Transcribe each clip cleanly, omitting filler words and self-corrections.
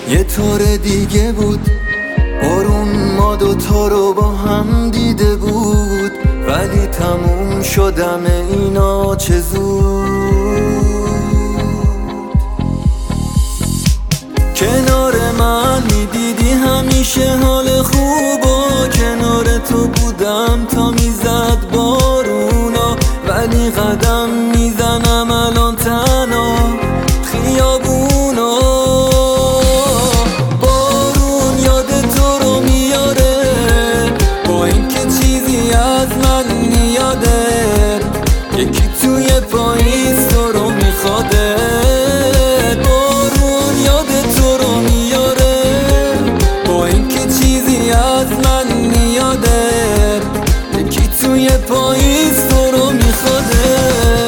یه طور دیگه بود، بارون ما دوتا رو با هم دیده بود، ولی تموم شدم اینا چه زود. کنار من میدیدی همیشه حال خوب و کنار تو بودم تا میزد بارونا، ولی قدم میزنم الان تنها خیابونا. بارون یاد تو رو میاره با اینکه چیزی از من میاده، یکی توی پاییز تو رو میخواده. بارون یاد تو رو میاره با اینکه چیزی از من میاده، یکی توی پاییز تو رو میخواده.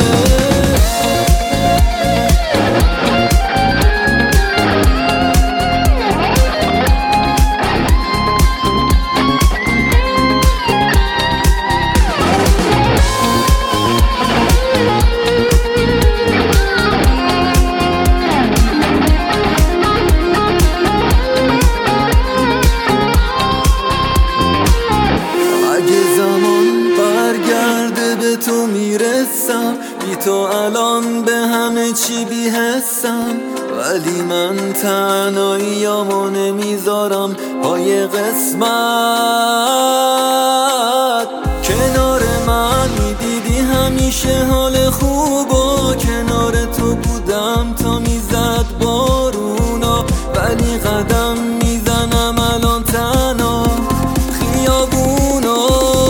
تو میرسم بی تو الان به همه چی بی‌حسم، ولی من تنهاییامو نمیذارم پای قسمت. کنار من میدیدی همیشه حال خوب و کنار تو بودم تا میزد بارونا، ولی قدم میزنم الان تنها خیابونا.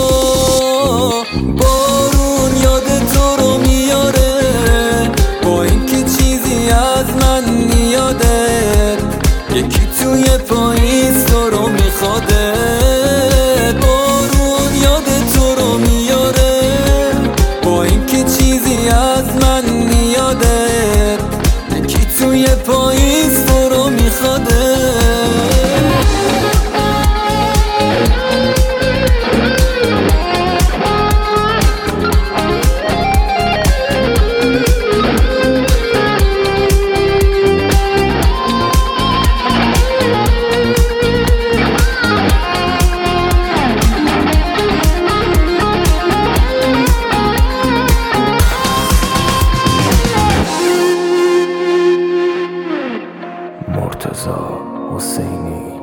یکی توی پاییز تو رو میخواده. بارون یاد تو رو میاره با اینکه چیزی از من میاده، یکی توی پاییز تو رو میخواده. مرتضی حسینی